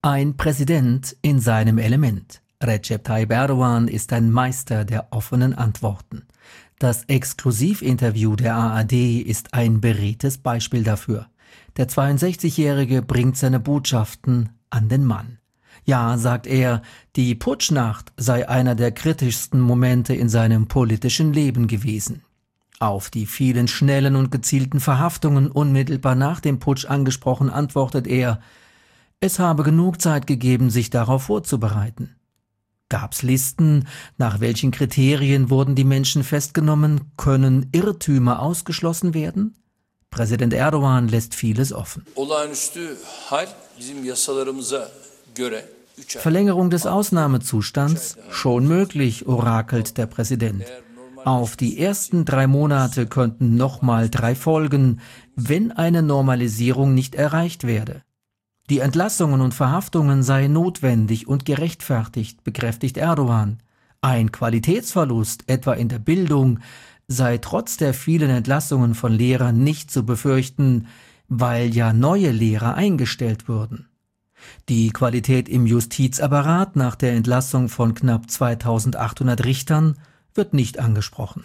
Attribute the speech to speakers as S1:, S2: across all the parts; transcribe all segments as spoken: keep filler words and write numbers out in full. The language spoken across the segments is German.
S1: Ein Präsident in seinem Element. Recep Tayyip Erdogan ist ein Meister der offenen Antworten. Das Exklusivinterview der A R D ist ein beredtes Beispiel dafür. Der zweiundsechzigjährige bringt seine Botschaften an den Mann. Ja, sagt er, die Putschnacht sei einer der kritischsten Momente in seinem politischen Leben gewesen. Auf die vielen schnellen und gezielten Verhaftungen unmittelbar nach dem Putsch angesprochen, antwortet er, es habe genug Zeit gegeben, sich darauf vorzubereiten. Gab's Listen, nach welchen Kriterien wurden die Menschen festgenommen? Können Irrtümer ausgeschlossen werden? Präsident Erdogan lässt vieles offen. Verlängerung des Ausnahmezustands? Schon möglich, orakelt der Präsident. Auf die ersten drei Monate könnten nochmal drei folgen, wenn eine Normalisierung nicht erreicht werde. Die Entlassungen und Verhaftungen seien notwendig und gerechtfertigt, bekräftigt Erdogan. Ein Qualitätsverlust, etwa in der Bildung, sei trotz der vielen Entlassungen von Lehrern nicht zu befürchten, weil ja neue Lehrer eingestellt würden. Die Qualität im Justizapparat nach der Entlassung von knapp zweitausendachthundert Richtern wird nicht angesprochen.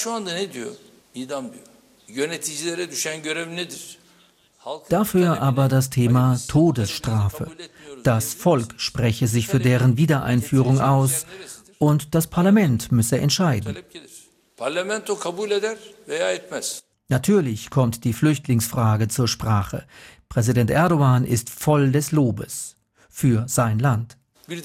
S1: Dafür aber das Thema Todesstrafe. Das Volk spreche sich für deren Wiedereinführung aus und das Parlament müsse entscheiden. Natürlich kommt die Flüchtlingsfrage zur Sprache. Präsident Erdogan ist voll des Lobes für sein Land.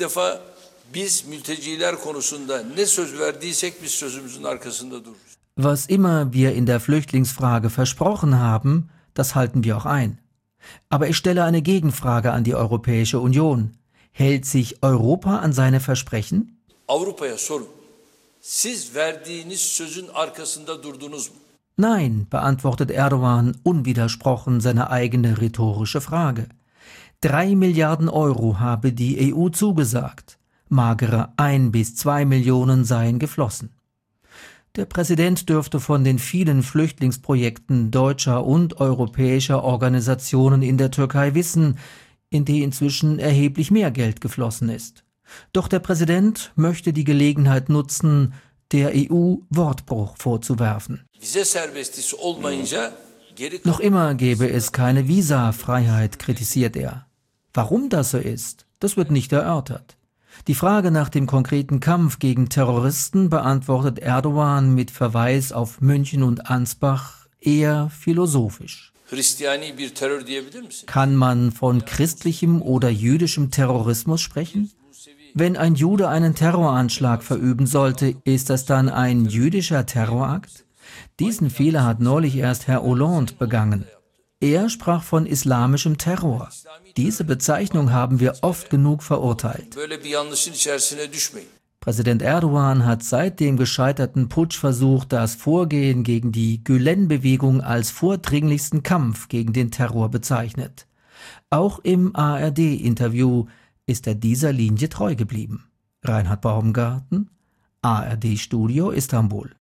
S1: Was immer wir in der Flüchtlingsfrage versprochen haben, das halten wir auch ein. Aber ich stelle eine Gegenfrage an die Europäische Union. Hält sich Europa an seine Versprechen? Nein, beantwortet Erdogan unwidersprochen seine eigene rhetorische Frage. Drei Milliarden Euro habe die E U zugesagt. Magere ein bis zwei Millionen seien geflossen. Der Präsident dürfte von den vielen Flüchtlingsprojekten deutscher und europäischer Organisationen in der Türkei wissen, in die inzwischen erheblich mehr Geld geflossen ist. Doch der Präsident möchte die Gelegenheit nutzen, der E U Wortbruch vorzuwerfen. Noch immer gäbe es keine Visafreiheit, kritisiert er. Warum das so ist, das wird nicht erörtert. Die Frage nach dem konkreten Kampf gegen Terroristen beantwortet Erdogan mit Verweis auf München und Ansbach eher philosophisch. Kann man von christlichem oder jüdischem Terrorismus sprechen? Wenn ein Jude einen Terroranschlag verüben sollte, ist das dann ein jüdischer Terrorakt? Diesen Fehler hat neulich erst Herr Hollande begangen. Er sprach von islamischem Terror. Diese Bezeichnung haben wir oft genug verurteilt. Präsident Erdogan hat seit dem gescheiterten Putschversuch das Vorgehen gegen die Gülen-Bewegung als vordringlichsten Kampf gegen den Terror bezeichnet. Auch im A R D-Interview ist er dieser Linie treu geblieben. Reinhard Baumgarten, A R D-Studio Istanbul.